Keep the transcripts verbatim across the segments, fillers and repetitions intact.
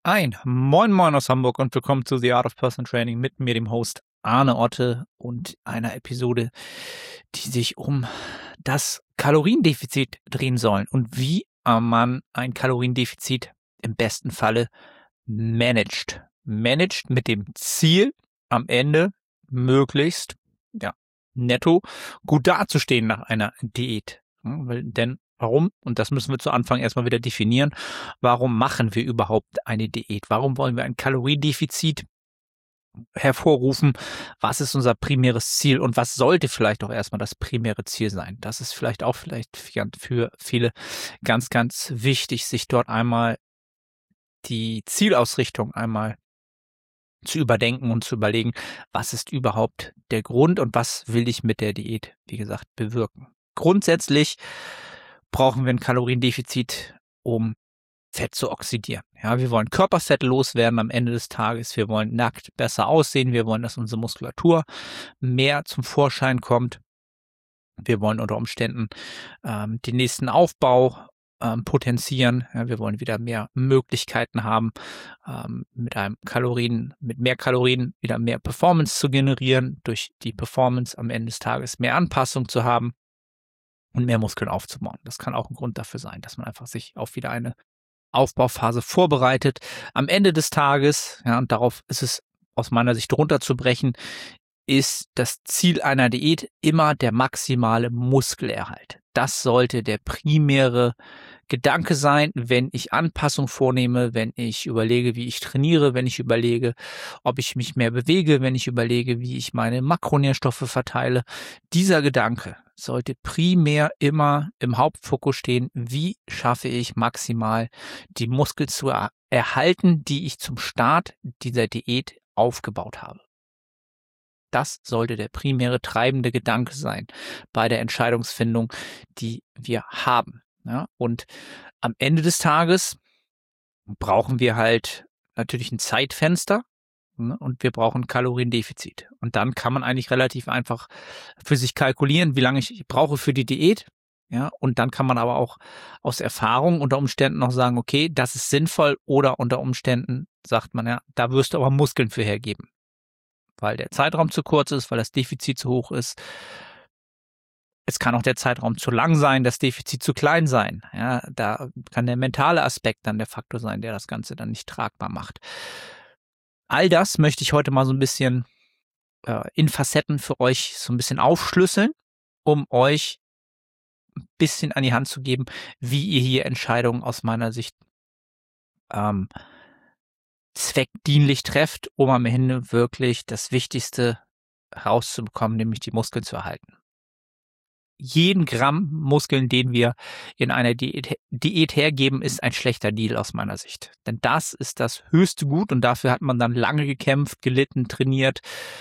Ein Moin Moin aus Hamburg und willkommen zu The Art of Personal Training mit mir, dem Host Arne Otte und einer Episode, die sich um das Kaloriendefizit drehen soll und wie äh, man ein Kaloriendefizit im besten Falle managt. Managt mit dem Ziel, am Ende möglichst ja, netto gut dazustehen nach einer Diät. Ja, weil, denn warum? Und das müssen wir zu Anfang erstmal wieder definieren. Warum machen wir überhaupt eine Diät? Warum wollen wir ein Kaloriendefizit hervorrufen? Was ist unser primäres Ziel und was sollte vielleicht auch erstmal das primäre Ziel sein? Das ist vielleicht auch vielleicht für viele ganz, ganz wichtig, sich dort einmal die Zielausrichtung einmal zu überdenken und zu überlegen, was ist überhaupt der Grund und was will ich mit der Diät, wie gesagt, bewirken. Grundsätzlich brauchen wir ein Kaloriendefizit, um Fett zu oxidieren. Ja, wir wollen Körperfett loswerden am Ende des Tages. Wir wollen nackt besser aussehen. Wir wollen, dass unsere Muskulatur mehr zum Vorschein kommt. Wir wollen unter Umständen ähm, den nächsten Aufbau ähm, potenzieren. Ja, wir wollen wieder mehr Möglichkeiten haben, ähm, mit einem Kalorien, mit mehr Kalorien wieder mehr Performance zu generieren, durch die Performance am Ende des Tages mehr Anpassung zu haben und mehr Muskeln aufzubauen. Das kann auch ein Grund dafür sein, dass man einfach sich auf wieder eine Aufbauphase vorbereitet. Am Ende des Tages, ja, und darauf ist es aus meiner Sicht runterzubrechen, ist das Ziel einer Diät immer der maximale Muskelerhalt. Das sollte der primäre Gedanke sein, wenn ich Anpassung vornehme, wenn ich überlege, wie ich trainiere, wenn ich überlege, ob ich mich mehr bewege, wenn ich überlege, wie ich meine Makronährstoffe verteile. Dieser Gedanke sollte primär immer im Hauptfokus stehen, wie schaffe ich maximal die Muskeln zu er- erhalten, die ich zum Start dieser Diät aufgebaut habe. Das sollte der primäre treibende Gedanke sein bei der Entscheidungsfindung, die wir haben. Ja, und am Ende des Tages brauchen wir halt natürlich ein Zeitfenster, ne, und wir brauchen ein Kaloriendefizit. Und dann kann man eigentlich relativ einfach für sich kalkulieren, wie lange ich brauche für die Diät. Ja, und dann kann man aber auch aus Erfahrung unter Umständen noch sagen, okay, das ist sinnvoll, oder unter Umständen sagt man, ja, da wirst du aber Muskeln für hergeben, weil der Zeitraum zu kurz ist, weil das Defizit zu hoch ist. Es kann auch der Zeitraum zu lang sein, das Defizit zu klein sein. Ja, da kann der mentale Aspekt dann der Faktor sein, der das Ganze dann nicht tragbar macht. All das möchte ich heute mal so ein bisschen äh, in Facetten für euch so ein bisschen aufschlüsseln, um euch ein bisschen an die Hand zu geben, wie ihr hier Entscheidungen aus meiner Sicht ähm, zweckdienlich trefft, um am Ende wirklich das Wichtigste rauszubekommen, nämlich die Muskeln zu erhalten. Jeden Gramm Muskeln, den wir in einer Diät, Diät hergeben, ist ein schlechter Deal aus meiner Sicht. Denn das ist das höchste Gut und dafür hat man dann lange gekämpft, gelitten, trainiert.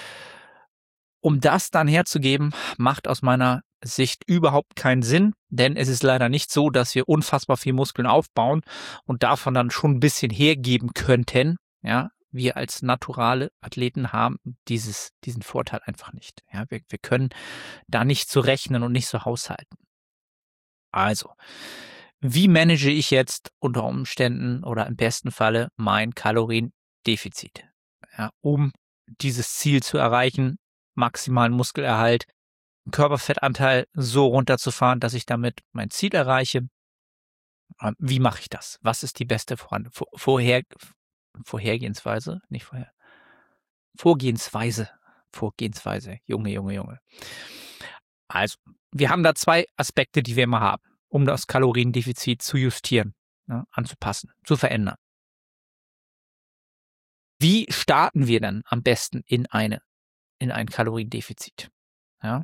Um das dann herzugeben, macht aus meiner Sicht überhaupt keinen Sinn, denn es ist leider nicht so, dass wir unfassbar viel Muskeln aufbauen und davon dann schon ein bisschen hergeben könnten. Ja, wir als naturale Athleten haben dieses, diesen Vorteil einfach nicht. Ja, wir, wir können da nicht so rechnen und nicht so haushalten. Also, wie manage ich jetzt unter Umständen oder im besten Falle mein Kaloriendefizit, ja, um dieses Ziel zu erreichen, maximalen Muskelerhalt, Körperfettanteil so runterzufahren, dass ich damit mein Ziel erreiche? Wie mache ich das? Was ist die beste Vor Vorher Vorhergehensweise? Nicht vorher. Vorgehensweise. Vorgehensweise. Junge, Junge, Junge. Also, wir haben da zwei Aspekte, die wir immer haben, um das Kaloriendefizit zu justieren, ne, anzupassen, zu verändern. Wie starten wir denn am besten in eine, in ein Kaloriendefizit? Ja.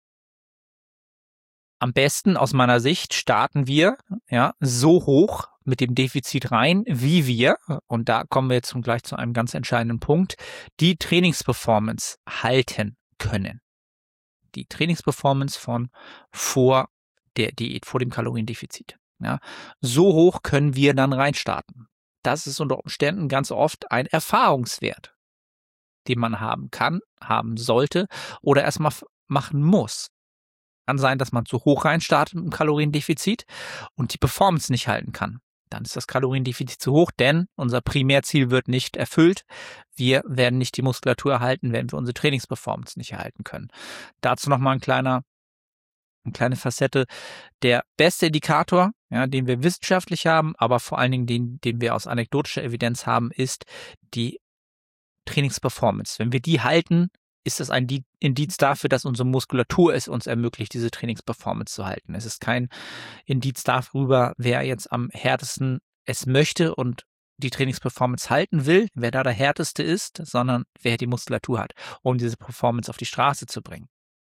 Am besten aus meiner Sicht starten wir ja so hoch mit dem Defizit rein, wie wir, und da kommen wir jetzt gleich zu einem ganz entscheidenden Punkt, die Trainingsperformance halten können. Die Trainingsperformance von vor der Diät, vor dem Kaloriendefizit. Ja, so hoch können wir dann reinstarten. Das ist unter Umständen ganz oft ein Erfahrungswert, den man haben kann, haben sollte oder erstmal machen muss. Kann sein, dass man zu hoch reinstartet im Kaloriendefizit und die Performance nicht halten kann. dann ist das Kaloriendefizit zu hoch, denn unser Primärziel wird nicht erfüllt. Wir werden nicht die Muskulatur erhalten, wenn wir unsere Trainingsperformance nicht erhalten können. Dazu nochmal ein kleiner, eine kleine Facette. Der beste Indikator, ja, den wir wissenschaftlich haben, aber vor allen Dingen den, den wir aus anekdotischer Evidenz haben, ist die Trainingsperformance. Wenn wir die halten, ist das ein Indiz dafür, dass unsere Muskulatur es uns ermöglicht, diese Trainingsperformance zu halten. Es ist kein Indiz darüber, wer jetzt am härtesten es möchte und die Trainingsperformance halten will, wer da der härteste ist, sondern wer die Muskulatur hat, um diese Performance auf die Straße zu bringen.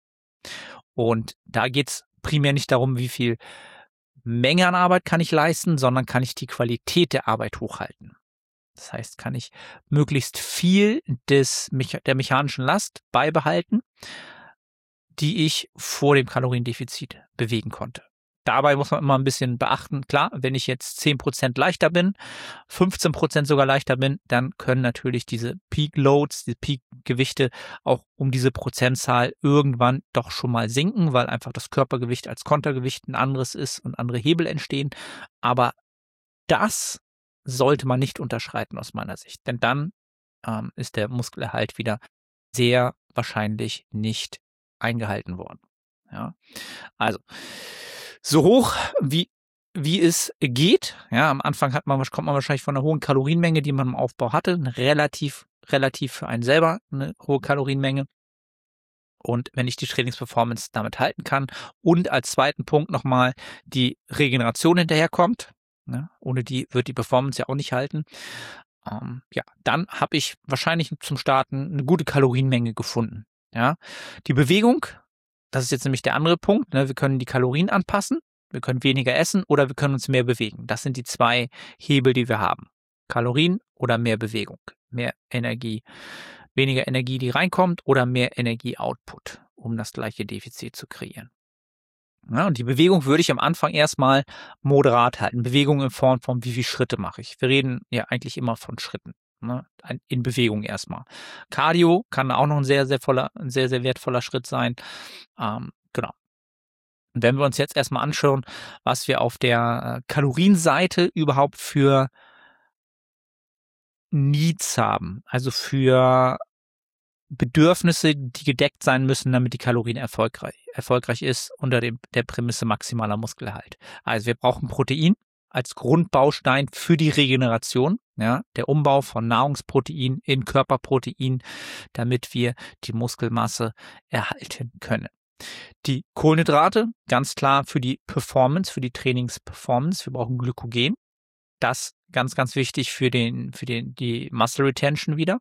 Und da geht es primär nicht darum, wie viel Menge an Arbeit kann ich leisten, sondern kann ich die Qualität der Arbeit hochhalten. Das heißt, kann ich möglichst viel des, der mechanischen Last beibehalten, die ich vor dem Kaloriendefizit bewegen konnte. Dabei muss man immer ein bisschen beachten, klar, wenn ich jetzt zehn Prozent leichter bin, fünfzehn Prozent sogar leichter bin, dann können natürlich diese Peak Loads, die Peak-Gewichte auch um diese Prozentzahl irgendwann doch schon mal sinken, weil einfach das Körpergewicht als Kontergewicht ein anderes ist und andere Hebel entstehen. Aber das sollte man nicht unterschreiten aus meiner Sicht, denn dann ähm, ist der Muskelerhalt wieder sehr wahrscheinlich nicht eingehalten worden. Ja, also so hoch wie wie es geht. Ja, am Anfang hat man kommt man wahrscheinlich von einer hohen Kalorienmenge, die man im Aufbau hatte, eine relativ relativ für einen selber eine hohe Kalorienmenge. Und wenn ich die Trainingsperformance damit halten kann und als zweiten Punkt nochmal die Regeneration hinterherkommt, ne, ohne die wird die Performance ja auch nicht halten. Ähm, ja, dann habe ich wahrscheinlich zum Starten eine gute Kalorienmenge gefunden. Ja, die Bewegung, das ist jetzt nämlich der andere Punkt. Ne, wir können die Kalorien anpassen, wir können weniger essen oder wir können uns mehr bewegen. Das sind die zwei Hebel, die wir haben. Kalorien oder mehr Bewegung, mehr Energie, weniger Energie, die reinkommt oder mehr Energie-Output, um das gleiche Defizit zu kreieren. Ja, und die Bewegung würde ich am Anfang erstmal moderat halten. Bewegung in Form von, wie viele Schritte mache ich. Wir reden ja eigentlich immer von Schritten, ne? In Bewegung erstmal. Cardio kann auch noch ein sehr, sehr voller, ein sehr, sehr wertvoller Schritt sein. Ähm, genau. Und wenn wir uns jetzt erstmal anschauen, was wir auf der Kalorienseite überhaupt für Needs haben, also für Bedürfnisse, die gedeckt sein müssen, damit die Kalorien erfolgreich, erfolgreich ist, unter dem, der Prämisse maximaler Muskelerhalt. Also wir brauchen Protein als Grundbaustein für die Regeneration, ja, der Umbau von Nahrungsprotein in Körperprotein, damit wir die Muskelmasse erhalten können. Die Kohlenhydrate, ganz klar für die Performance, für die Trainingsperformance. Wir brauchen Glykogen. Das ganz, ganz wichtig für den, für den, die Muscle Retention wieder.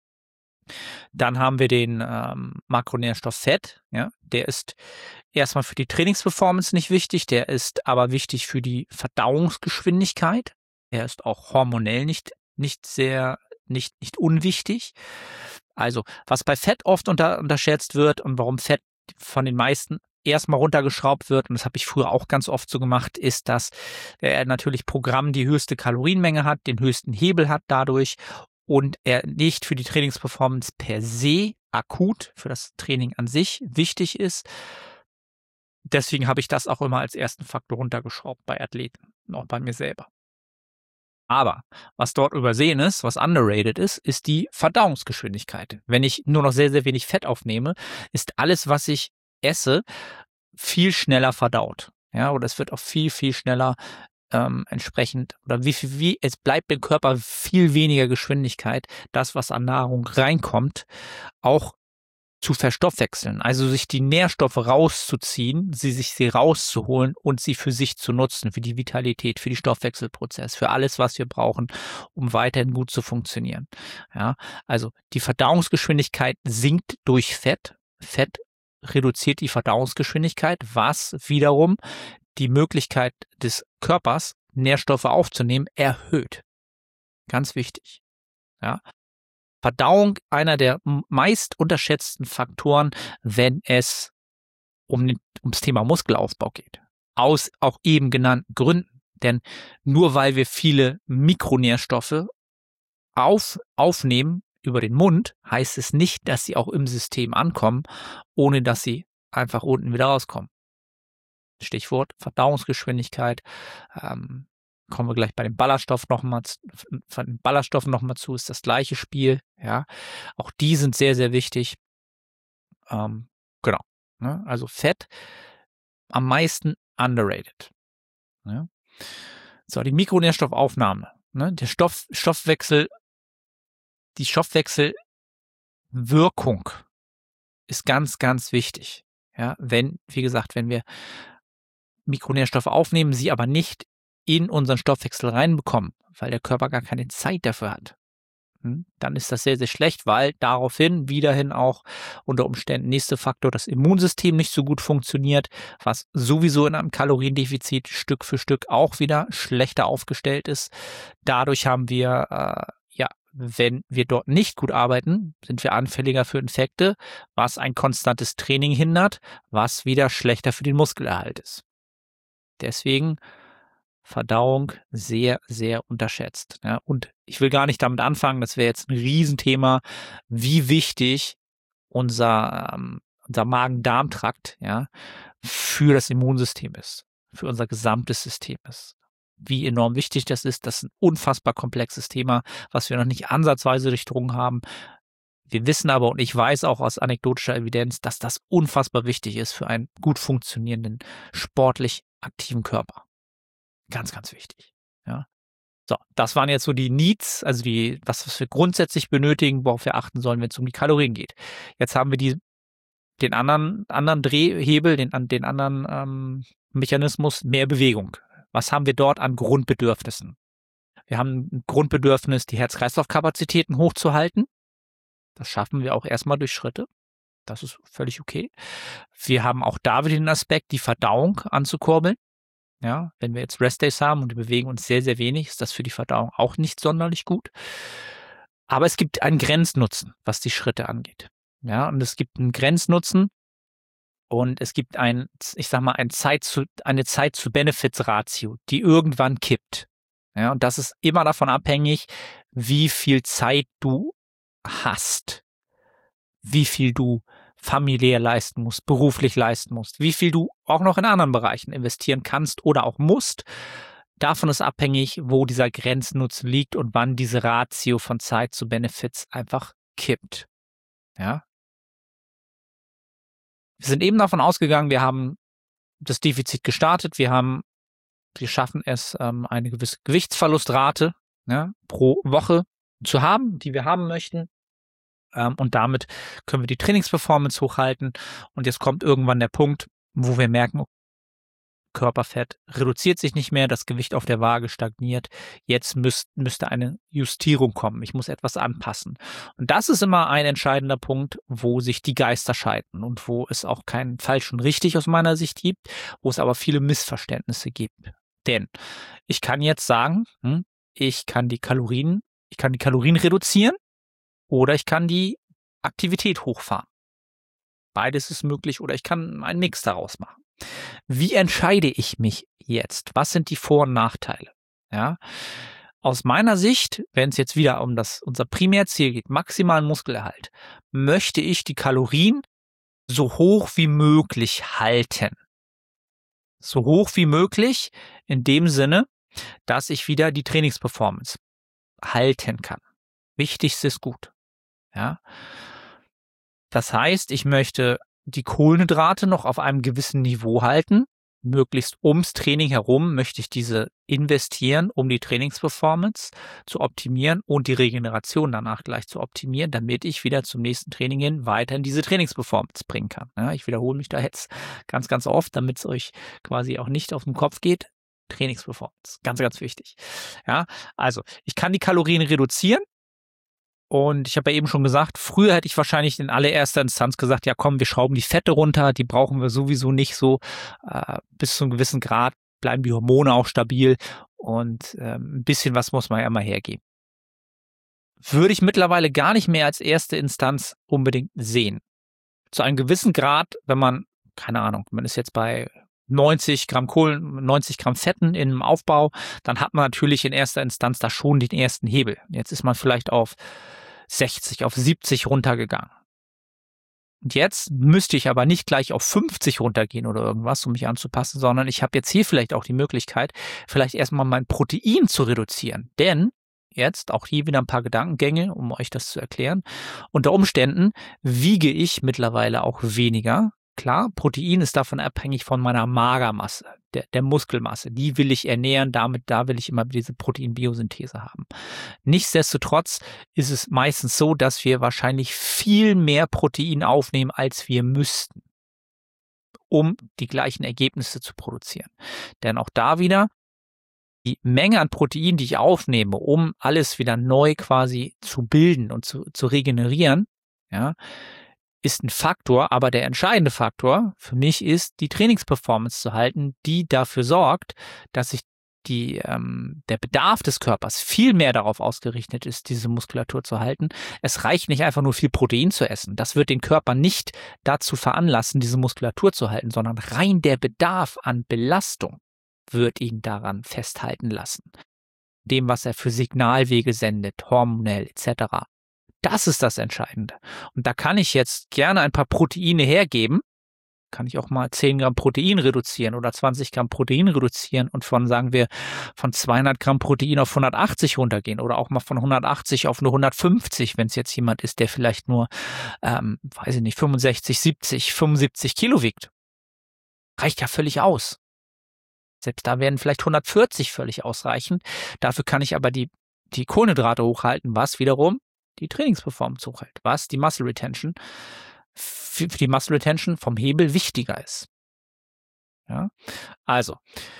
Dann haben wir den ähm, Makronährstoff Fett. Ja, der ist erstmal für die Trainingsperformance nicht wichtig, der ist aber wichtig für die Verdauungsgeschwindigkeit. Er ist auch hormonell nicht, nicht sehr, nicht, nicht unwichtig. Also, was bei Fett oft unter, unterschätzt wird und warum Fett von den meisten erstmal runtergeschraubt wird, und das habe ich früher auch ganz oft so gemacht, ist, dass er natürlich Programm die höchste Kalorienmenge hat, den höchsten Hebel hat dadurch und er nicht für die Trainingsperformance per se akut für das Training an sich wichtig ist. Deswegen habe ich das auch immer als ersten Faktor runtergeschraubt bei Athleten, auch bei mir selber. Aber was dort übersehen ist, was underrated ist, ist die Verdauungsgeschwindigkeit. Wenn ich nur noch sehr, sehr wenig Fett aufnehme, ist alles, was ich esse, viel schneller verdaut. Ja, oder es wird auch viel, viel schneller ähm, entsprechend, oder wie viel, wie, es bleibt dem Körper viel weniger Geschwindigkeit, das, was an Nahrung reinkommt, auch zu verstoffwechseln, also sich die Nährstoffe rauszuziehen, sie sich sie rauszuholen und sie für sich zu nutzen, für die Vitalität, für die Stoffwechselprozess, für alles, was wir brauchen, um weiterhin gut zu funktionieren. Ja, also die Verdauungsgeschwindigkeit sinkt durch Fett. Fett reduziert die Verdauungsgeschwindigkeit, was wiederum die Möglichkeit des Körpers, Nährstoffe aufzunehmen, erhöht. Ganz wichtig. Ja. Verdauung einer der meist unterschätzten Faktoren, wenn es um den, ums Thema Muskelaufbau geht. Aus auch eben genannten Gründen. Denn nur weil wir viele Mikronährstoffe auf, aufnehmen über den Mund, heißt es nicht, dass sie auch im System ankommen, ohne dass sie einfach unten wieder rauskommen. Stichwort Verdauungsgeschwindigkeit. Ähm, Kommen wir gleich bei den Ballaststoffen nochmal, von den Ballaststoffen nochmal zu, ist das gleiche Spiel, ja. Auch die sind sehr, sehr wichtig. Ähm, genau. Ne? Also Fett am meisten underrated. Ne? So, die Mikronährstoffaufnahme. Ne? Der Stoff, Stoffwechsel, die Stoffwechselwirkung ist ganz, ganz wichtig. Ja, wenn, wie gesagt, wenn wir Mikronährstoffe aufnehmen, sie aber nicht in unseren Stoffwechsel reinbekommen, weil der Körper gar keine Zeit dafür hat, dann ist das sehr, sehr schlecht, weil daraufhin wiederhin auch unter Umständen nächster Faktor das Immunsystem nicht so gut funktioniert, was sowieso in einem Kaloriendefizit Stück für Stück auch wieder schlechter aufgestellt ist. Dadurch haben wir, äh, ja, wenn wir dort nicht gut arbeiten, sind wir anfälliger für Infekte, was ein konstantes Training hindert, was wieder schlechter für den Muskelerhalt ist. Deswegen Verdauung sehr, sehr unterschätzt. Ja, und ich will gar nicht damit anfangen, das wäre jetzt ein Riesenthema, wie wichtig unser, ähm, unser Magen-Darm-Trakt, ja, für das Immunsystem ist, für unser gesamtes System ist. Wie enorm wichtig das ist, das ist ein unfassbar komplexes Thema, was wir noch nicht ansatzweise durchdrungen haben. Wir wissen aber, und ich weiß auch aus anekdotischer Evidenz, dass das unfassbar wichtig ist für einen gut funktionierenden, sportlich aktiven Körper. Ganz, ganz wichtig. Ja. So, das waren jetzt so die Needs, also die, was, was wir grundsätzlich benötigen, worauf wir achten sollen, wenn es um die Kalorien geht. Jetzt haben wir die, den anderen, anderen Drehhebel, den, den anderen ähm, Mechanismus, mehr Bewegung. Was haben wir dort an Grundbedürfnissen? Wir haben ein Grundbedürfnis, die Herz-Kreislauf-Kapazitäten hochzuhalten. Das schaffen wir auch erstmal durch Schritte. Das ist völlig okay. Wir haben auch da wieder den Aspekt, die Verdauung anzukurbeln. Ja, wenn wir jetzt Restdays haben und wir bewegen uns sehr, sehr wenig, ist das für die Verdauung auch nicht sonderlich gut. Aber es gibt einen Grenznutzen, was die Schritte angeht. Ja, und es gibt einen Grenznutzen und es gibt ein, ich sag mal, ein Zeit zu, eine Zeit-zu-Benefits-Ratio, die irgendwann kippt. Ja, und das ist immer davon abhängig, wie viel Zeit du hast, wie viel du familiär leisten musst, beruflich leisten musst, wie viel du auch noch in anderen Bereichen investieren kannst oder auch musst. Davon ist abhängig, wo dieser Grenznutzen liegt und wann diese Ratio von Zeit zu Benefits einfach kippt. Ja. Wir sind eben davon ausgegangen, wir haben das Defizit gestartet, wir haben, wir schaffen es, ähm, eine gewisse Gewichtsverlustrate, ja, pro Woche zu haben, die wir haben möchten. Und damit können wir die Trainingsperformance hochhalten. Und jetzt kommt irgendwann der Punkt, wo wir merken, Körperfett reduziert sich nicht mehr, das Gewicht auf der Waage stagniert. Jetzt müsst, müsste eine Justierung kommen. Ich muss etwas anpassen. Und das ist immer ein entscheidender Punkt, wo sich die Geister scheiden und wo es auch kein falsch und richtig aus meiner Sicht gibt, wo es aber viele Missverständnisse gibt. Denn ich kann jetzt sagen, ich kann die Kalorien, ich kann die Kalorien reduzieren. Oder ich kann die Aktivität hochfahren. Beides ist möglich oder ich kann einen Mix daraus machen. Wie entscheide ich mich jetzt? Was sind die Vor- und Nachteile? Ja, aus meiner Sicht, wenn es jetzt wieder um das unser Primärziel geht, maximalen Muskelerhalt, möchte ich die Kalorien so hoch wie möglich halten. So hoch wie möglich in dem Sinne, dass ich wieder die Trainingsperformance halten kann. Wichtigste ist gut. Ja, das heißt, ich möchte die Kohlenhydrate noch auf einem gewissen Niveau halten. Möglichst ums Training herum möchte ich diese investieren, um die Trainingsperformance zu optimieren und die Regeneration danach gleich zu optimieren, damit ich wieder zum nächsten Training hin weiterhin diese Trainingsperformance bringen kann. Ja, ich wiederhole mich da jetzt ganz, ganz oft, damit es euch quasi auch nicht auf den Kopf geht. Trainingsperformance, ganz, ganz wichtig. Ja, also ich kann die Kalorien reduzieren. Und ich habe ja eben schon gesagt, früher hätte ich wahrscheinlich in allererster Instanz gesagt, ja komm, wir schrauben die Fette runter, die brauchen wir sowieso nicht so. Äh, bis zu einem gewissen Grad bleiben die Hormone auch stabil und äh, ein bisschen was muss man ja immer hergeben. Würde ich mittlerweile gar nicht mehr als erste Instanz unbedingt sehen. Zu einem gewissen Grad, wenn man, keine Ahnung, man ist jetzt bei neunzig Gramm Kohlen, neunzig Gramm Fetten im Aufbau, dann hat man natürlich in erster Instanz da schon den ersten Hebel. Jetzt ist man vielleicht auf sechzig, auf siebzig runtergegangen. Und jetzt müsste ich aber nicht gleich auf fünfzig runtergehen oder irgendwas, um mich anzupassen, sondern ich habe jetzt hier vielleicht auch die Möglichkeit, vielleicht erstmal mein Protein zu reduzieren. Denn jetzt auch hier wieder ein paar Gedankengänge, um euch das zu erklären. Unter Umständen wiege ich mittlerweile auch weniger. Klar, Protein ist davon abhängig von meiner Magermasse, der, der Muskelmasse. Die will ich ernähren, damit, da will ich immer diese Proteinbiosynthese haben. Nichtsdestotrotz ist es meistens so, dass wir wahrscheinlich viel mehr Protein aufnehmen, als wir müssten, um die gleichen Ergebnisse zu produzieren. Denn auch da wieder, die Menge an Protein, die ich aufnehme, um alles wieder neu quasi zu bilden und zu, zu regenerieren, ja, ist ein Faktor, aber der entscheidende Faktor für mich ist, die Trainingsperformance zu halten, die dafür sorgt, dass ich die, ähm, der Bedarf des Körpers viel mehr darauf ausgerichtet ist, diese Muskulatur zu halten. Es reicht nicht einfach nur viel Protein zu essen. Das wird den Körper nicht dazu veranlassen, diese Muskulatur zu halten, sondern rein der Bedarf an Belastung wird ihn daran festhalten lassen. Dem, was er für Signalwege sendet, hormonell et cetera. Das ist das Entscheidende. Und da kann ich jetzt gerne ein paar Proteine hergeben. Kann ich auch mal zehn Gramm Protein reduzieren oder zwanzig Gramm Protein reduzieren und von, sagen wir, von zweihundert Gramm Protein auf hundertachtzig runtergehen oder auch mal von hundertachtzig auf nur hundertfünfzig, wenn es jetzt jemand ist, der vielleicht nur, ähm, weiß ich nicht, fünfundsechzig, siebzig, fünfundsiebzig Kilo wiegt. Reicht ja völlig aus. Selbst da werden vielleicht hundertvierzig völlig ausreichen. Dafür kann ich aber die, die Kohlenhydrate hochhalten, was wiederum die Trainingsperformance hochhält, was die Muscle Retention für die Muscle Retention vom Hebel wichtiger ist. Ja, also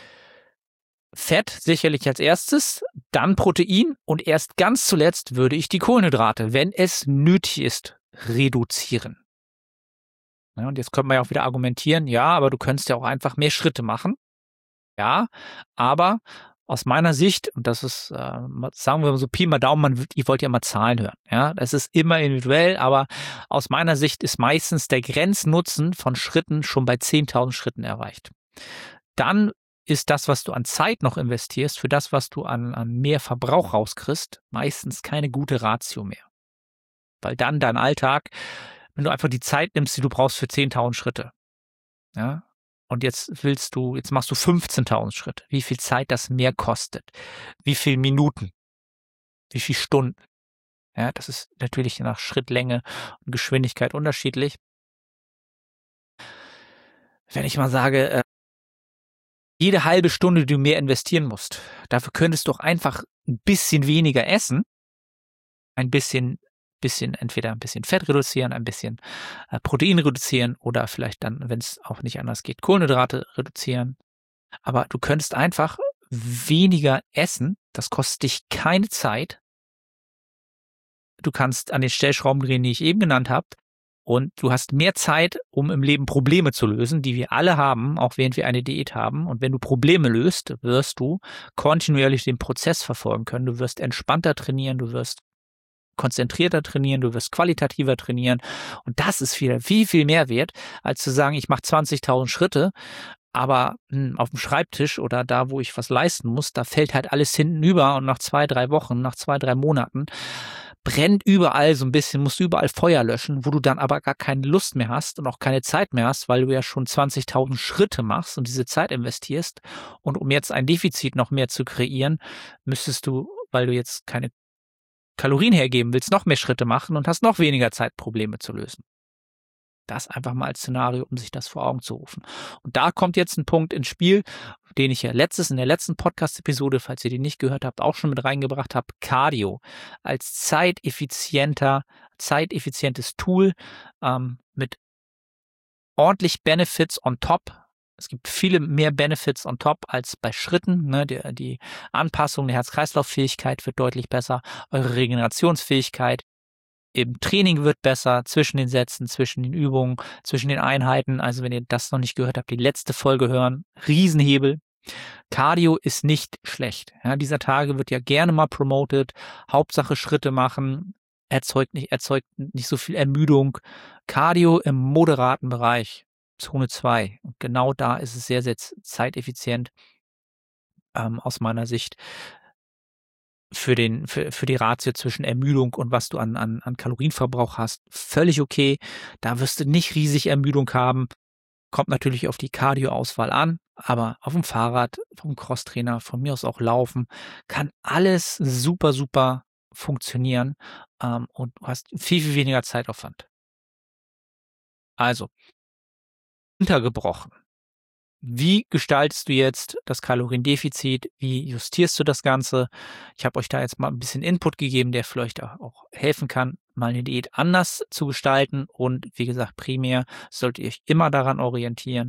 Fett sicherlich als erstes, dann Protein und erst ganz zuletzt würde ich die Kohlenhydrate, wenn es nötig ist, reduzieren. Ja, und jetzt können wir ja auch wieder argumentieren, ja, aber du könntest ja auch einfach mehr Schritte machen. Ja, aber aus meiner Sicht, und das ist, äh, sagen wir mal so Pi mal Daumen, man, ihr wollt ja mal Zahlen hören. Ja, das ist immer individuell, aber aus meiner Sicht ist meistens der Grenznutzen von Schritten schon bei zehntausend Schritten erreicht. Dann ist das, was du an Zeit noch investierst, für das, was du an, an mehr Verbrauch rauskriegst, meistens keine gute Ratio mehr. Weil dann dein Alltag, wenn du einfach die Zeit nimmst, die du brauchst für zehntausend Schritte, ja, und jetzt willst du, jetzt machst du fünfzehntausend Schritte. Wie viel Zeit das mehr kostet? Wie viele Minuten? Wie viele Stunden? Ja, das ist natürlich nach Schrittlänge und Geschwindigkeit unterschiedlich. Wenn ich mal sage, äh, jede halbe Stunde, die du mehr investieren musst, dafür könntest du auch einfach ein bisschen weniger essen, ein bisschen bisschen, entweder ein bisschen Fett reduzieren, ein bisschen äh, Protein reduzieren oder vielleicht dann, wenn es auch nicht anders geht, Kohlenhydrate reduzieren. Aber du könntest einfach weniger essen. Das kostet dich keine Zeit. Du kannst an den Stellschrauben drehen, die ich eben genannt habe. Und du hast mehr Zeit, um im Leben Probleme zu lösen, die wir alle haben, auch während wir eine Diät haben. Und wenn du Probleme löst, wirst du kontinuierlich den Prozess verfolgen können. Du wirst entspannter trainieren, du wirst konzentrierter trainieren, du wirst qualitativer trainieren und das ist viel, viel, viel mehr wert, als zu sagen, ich mache zwanzigtausend Schritte, aber mh, auf dem Schreibtisch oder da, wo ich was leisten muss, da fällt halt alles hinten über und nach zwei, drei Wochen, nach zwei, drei Monaten brennt überall so ein bisschen, musst du überall Feuer löschen, wo du dann aber gar keine Lust mehr hast und auch keine Zeit mehr hast, weil du ja schon zwanzigtausend Schritte machst und diese Zeit investierst und um jetzt ein Defizit noch mehr zu kreieren, müsstest du, weil du jetzt keine Kalorien hergeben willst, noch mehr Schritte machen und hast noch weniger Zeit, Probleme zu lösen. Das einfach mal als Szenario, um sich das vor Augen zu rufen. Und da kommt jetzt ein Punkt ins Spiel, den ich ja letztes in der letzten Podcast-Episode, falls ihr die nicht gehört habt, auch schon mit reingebracht habe. Cardio als zeiteffizienter, zeiteffizientes Tool ähm, mit ordentlich Benefits on top. Es gibt viele mehr Benefits on top als bei Schritten. Ne? Die, die Anpassung der Herz-Kreislauf-Fähigkeit wird deutlich besser. Eure Regenerationsfähigkeit im Training wird besser, zwischen den Sätzen, zwischen den Übungen, zwischen den Einheiten. Also wenn ihr das noch nicht gehört habt, die letzte Folge hören. Riesenhebel. Cardio ist nicht schlecht. Ja, dieser Tage wird ja gerne mal promoted. Hauptsache Schritte machen. Erzeugt nicht, erzeugt nicht so viel Ermüdung. Cardio im moderaten Bereich. Zone zwei. Und genau da ist es sehr, sehr zeiteffizient ähm, aus meiner Sicht. für den für für die Ratio zwischen Ermüdung und was du an an an Kalorienverbrauch hast, völlig okay. Da wirst du nicht riesig Ermüdung haben. Kommt natürlich auf die Cardio-Auswahl an, aber auf dem Fahrrad, vom Crosstrainer, von mir aus auch Laufen, kann alles super, super funktionieren, ähm, und du hast viel, viel weniger Zeitaufwand. Also, runtergebrochen. Wie gestaltest du jetzt das Kaloriendefizit? Wie justierst du das Ganze? Ich habe euch da jetzt mal ein bisschen Input gegeben, der vielleicht auch auch helfen kann, mal eine Diät anders zu gestalten. Und wie gesagt, primär solltet ihr euch immer daran orientieren,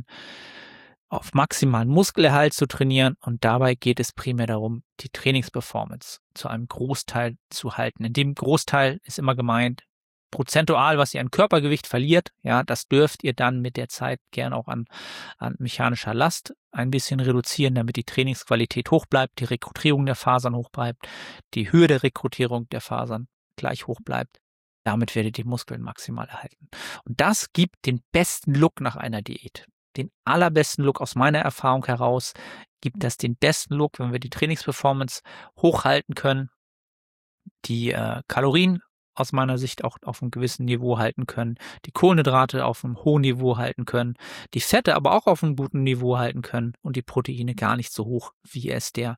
auf maximalen Muskelerhalt zu trainieren. Und dabei geht es primär darum, die Trainingsperformance zu einem Großteil zu halten. In dem Großteil ist immer gemeint, prozentual, was ihr an Körpergewicht verliert, ja, das dürft ihr dann mit der Zeit gern auch an, an mechanischer Last ein bisschen reduzieren, damit die Trainingsqualität hoch bleibt, die Rekrutierung der Fasern hoch bleibt, die Höhe der Rekrutierung der Fasern gleich hoch bleibt. Damit werdet ihr die Muskeln maximal erhalten. Und das gibt den besten Look nach einer Diät. Den allerbesten Look aus meiner Erfahrung heraus gibt das den besten Look, wenn wir die Trainingsperformance hochhalten können, die äh, Kalorien aus meiner Sicht auch auf einem gewissen Niveau halten können, die Kohlenhydrate auf einem hohen Niveau halten können, die Fette aber auch auf einem guten Niveau halten können und die Proteine gar nicht so hoch, wie es der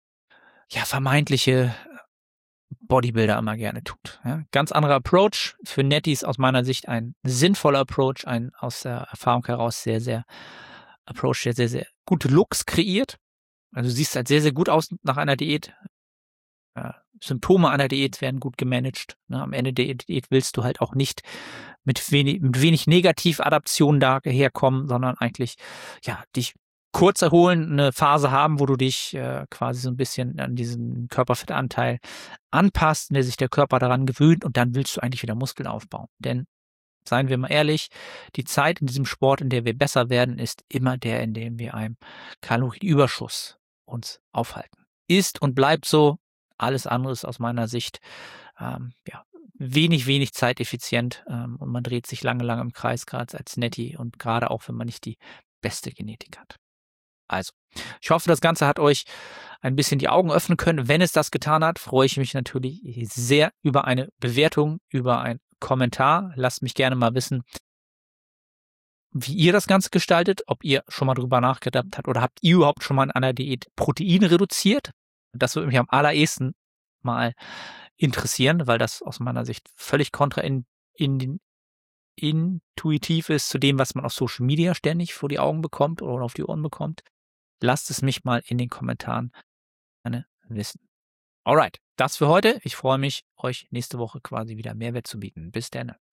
ja vermeintliche Bodybuilder immer gerne tut. Ja, ganz anderer Approach. Für Netties aus meiner Sicht ein sinnvoller Approach, ein aus der Erfahrung heraus sehr, sehr Approach, der sehr, sehr gute Looks kreiert. Also du siehst halt sehr, sehr gut aus nach einer Diät. Äh, Symptome einer Diät werden gut gemanagt. Ne? Am Ende der Diät willst du halt auch nicht mit wenig, mit wenig Negativadaption daherkommen, sondern eigentlich ja dich kurz erholen, eine Phase haben, wo du dich äh, quasi so ein bisschen an diesen Körperfettanteil anpasst, in der sich der Körper daran gewöhnt und dann willst du eigentlich wieder Muskeln aufbauen. Denn seien wir mal ehrlich, die Zeit in diesem Sport, in der wir besser werden, ist immer der, in dem wir einem Kalorienüberschuss uns aufhalten. Ist und bleibt so. Alles andere ist aus meiner Sicht ähm, ja, wenig, wenig zeiteffizient ähm, und man dreht sich lange, lange im Kreis, gerade als Nettie und gerade auch, wenn man nicht die beste Genetik hat. Also, ich hoffe, das Ganze hat euch ein bisschen die Augen öffnen können. Wenn es das getan hat, freue ich mich natürlich sehr über eine Bewertung, über einen Kommentar. Lasst mich gerne mal wissen, wie ihr das Ganze gestaltet, ob ihr schon mal drüber nachgedacht habt oder habt ihr überhaupt schon mal in einer Diät Proteine reduziert? Das würde mich am allerersten mal interessieren, weil das aus meiner Sicht völlig kontraintuitiv ist zu dem, was man auf Social Media ständig vor die Augen bekommt oder auf die Ohren bekommt. Lasst es mich mal in den Kommentaren gerne wissen. Alright, das für heute. Ich freue mich, euch nächste Woche quasi wieder Mehrwert zu bieten. Bis dann.